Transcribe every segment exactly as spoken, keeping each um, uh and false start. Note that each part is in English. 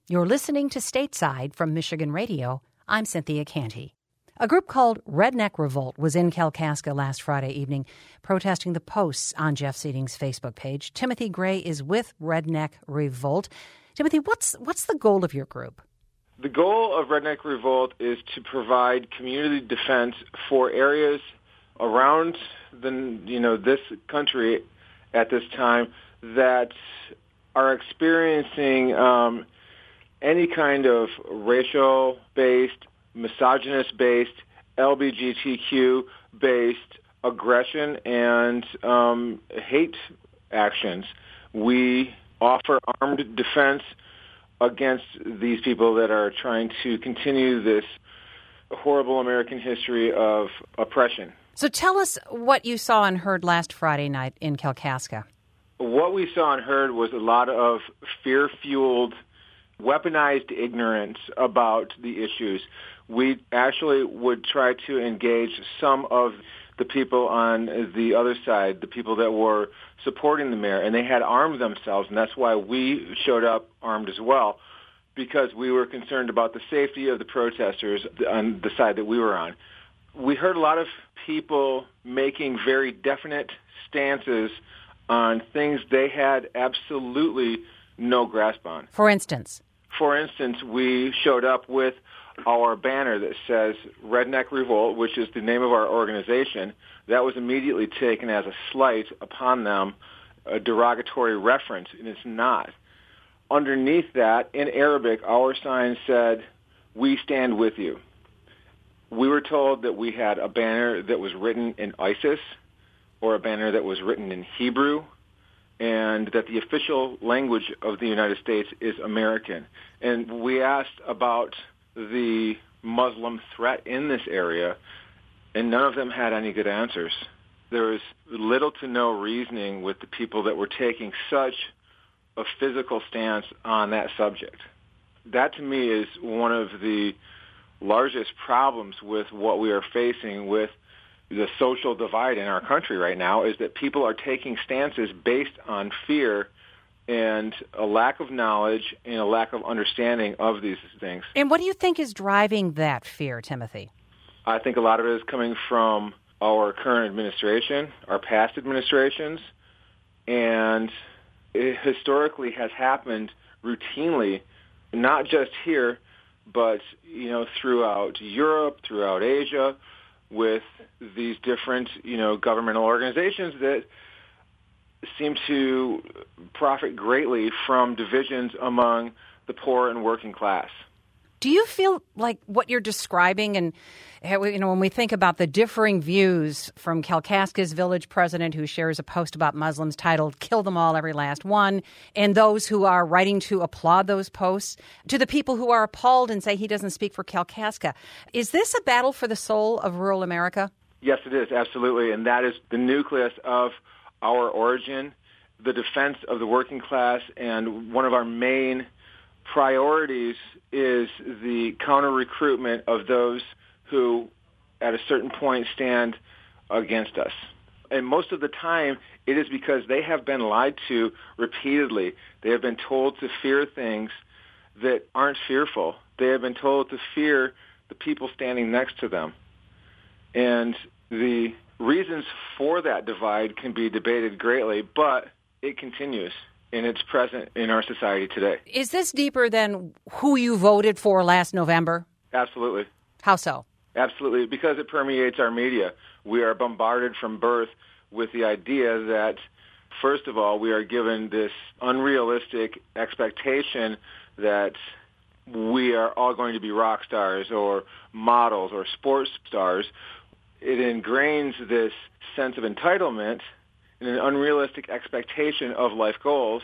You're listening to Stateside from Michigan Radio. I'm Cynthia Canty. A group called Redneck Revolt was in Kalkaska last Friday evening protesting the posts on Jeff Seating's Facebook page. Timothy Gray is with Redneck Revolt. Timothy, what's what's the goal of your group? The goal of Redneck Revolt is to provide community defense for areas around the you know this country at this time that are experiencing um, any kind of racial-based, misogynist-based, L G B T Q-based aggression and um, hate actions. We offer armed defense against these people that are trying to continue this horrible American history of oppression. So tell us what you saw and heard last Friday night in Kalkaska. What we saw and heard was a lot of fear-fueled, weaponized ignorance about the issues. We actually would try to engage some of the people on the other side, the people that were supporting the mayor, and they had armed themselves, and that's why we showed up armed as well, because we were concerned about the safety of the protesters on the side that we were on. We heard a lot of people making very definite stances on things they had absolutely no grasp on. For instance? For instance, we showed up with our banner that says Redneck Revolt, which is the name of our organization. That was immediately taken as a slight upon them, a derogatory reference, and it's not. Underneath that, in Arabic, our sign said, "We stand with you." We were told that we had a banner that was written in ISIS or a banner that was written in Hebrew, and that the official language of the United States is American. And we asked about the Muslim threat in this area, and none of them had any good answers. There was little to no reasoning with the people that were taking such a physical stance on that subject. That, to me, is one of the largest problems with what we are facing with the social divide in our country right now, is that people are taking stances based on fear and a lack of knowledge and a lack of understanding of these things. And what do you think is driving that fear, Timothy? I think a lot of it is coming from our current administration, our past administrations, and it historically has happened routinely, not just here, but you know, throughout Europe, throughout Asia, with these different, you know, governmental organizations that seem to profit greatly from divisions among the poor and working class. Do you feel like what you're describing, and you know, when we think about the differing views from Kalkaska's village president who shares a post about Muslims titled "Kill Them All, Every Last One," and those who are writing to applaud those posts, to the people who are appalled and say he doesn't speak for Kalkaska, is this a battle for the soul of rural America? Yes, it is, absolutely, and that is the nucleus of our origin, the defense of the working class, and one of our main priorities is the counter-recruitment of those who, at a certain point, stand against us. And most of the time, it is because they have been lied to repeatedly. They have been told to fear things that aren't fearful. They have been told to fear the people standing next to them. And the reasons for that divide can be debated greatly, but it continues. And it's present in our society today. Is this deeper than who you voted for last November? Absolutely. How so? Absolutely, because it permeates our media. We are bombarded from birth with the idea that, first of all, we are given this unrealistic expectation that we are all going to be rock stars or models or sports stars. It ingrains this sense of entitlement and an unrealistic expectation of life goals.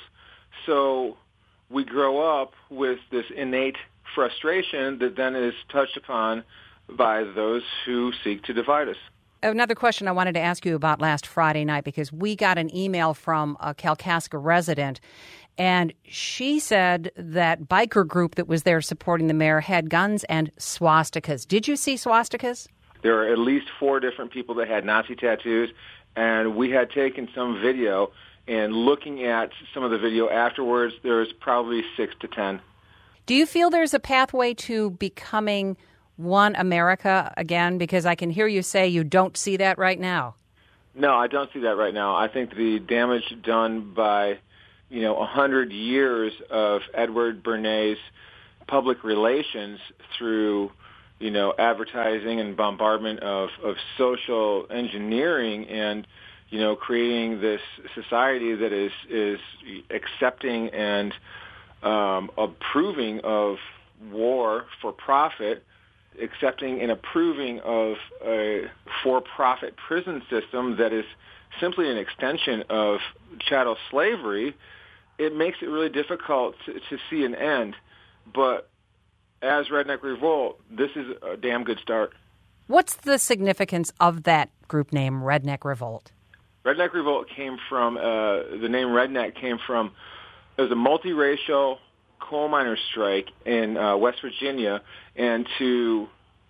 So we grow up with this innate frustration that then is touched upon by those who seek to divide us. Another question I wanted to ask you about last Friday night, because we got an email from a Kalkaska resident, and she said that biker group that was there supporting the mayor had guns and swastikas. Did you see swastikas? There are at least four different people that had Nazi tattoos, and we had taken some video, and looking at some of the video afterwards, there was probably six to ten. Do you feel there's a pathway to becoming one America again? Because I can hear you say you don't see that right now. No, I don't see that right now. I think the damage done by, you know, a hundred years of Edward Bernays' public relations through, you know, advertising and bombardment of, of social engineering and, you know, creating this society that is is accepting and um, approving of war for profit, accepting and approving of a for-profit prison system that is simply an extension of chattel slavery. It makes it really difficult to, to see an end. But as Redneck Revolt, this is a damn good start. What's the significance of that group name, Redneck Revolt? Redneck Revolt came from, uh, the name Redneck came from, it was a multiracial coal miners' strike in uh, West Virginia, and to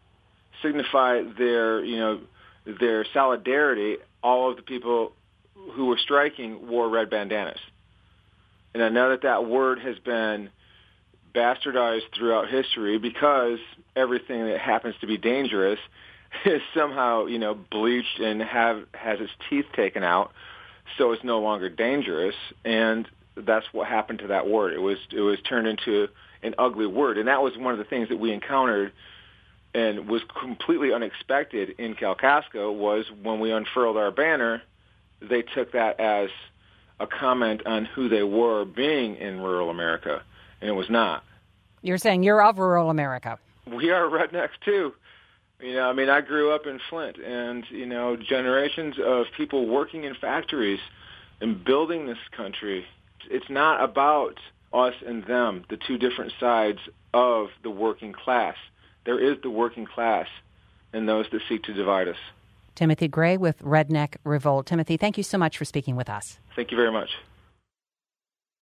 signify their, you know, their solidarity, all of the people who were striking wore red bandanas. And I know that that word has been bastardized throughout history because everything that happens to be dangerous is somehow, you know, bleached and have has its teeth taken out, so it's no longer dangerous. And that's what happened to that word. It was it was turned into an ugly word, and that was one of the things that we encountered and was completely unexpected in Kalkaska. Was when we unfurled our banner, they took that as a comment on who they were being in rural America, and it was not. You're saying you're of rural America. We are rednecks too. You know, I mean, I grew up in Flint, and, you know, generations of people working in factories and building this country. It's not about us and them, the two different sides of the working class. There is the working class and those that seek to divide us. Timothy Gray with Redneck Revolt. Timothy, thank you so much for speaking with us. Thank you very much.